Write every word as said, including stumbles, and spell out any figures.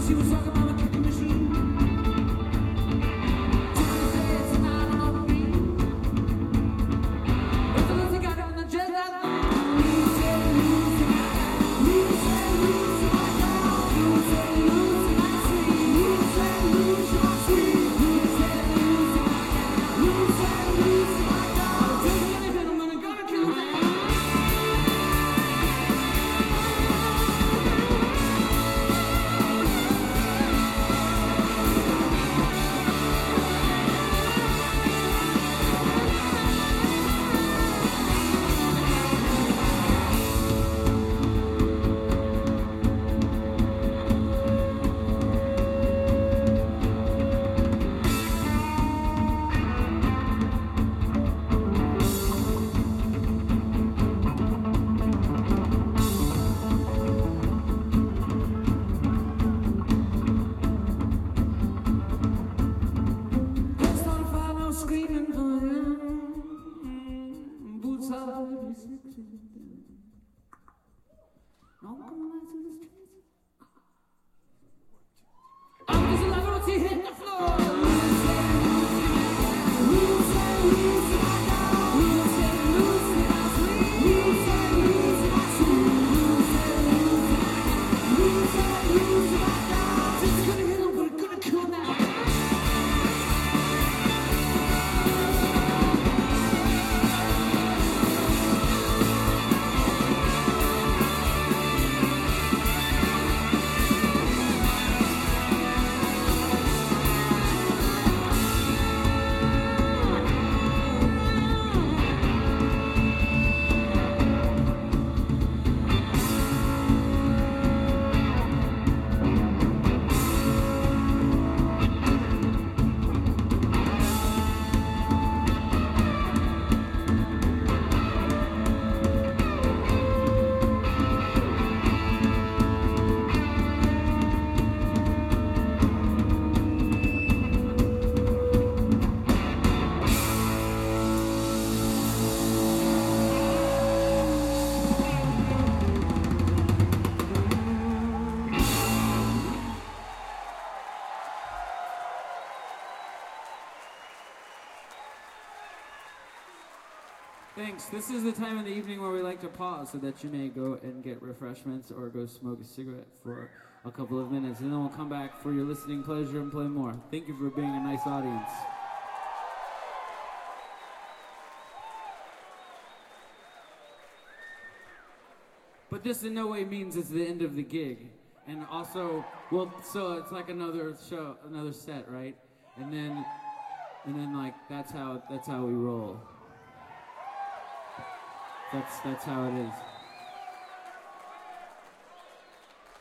Thanks. This is the time of the evening where we like to pause so that you may go and get refreshments or go smoke a cigarette for a couple of minutes, and then we'll come back for your listening pleasure and play more. Thank you for being a nice audience. But this in no way means it's the end of the gig. And also, well, so it's like another show, another set, right? And then, and then like, that's how, that's how we roll. That's, that's how it is.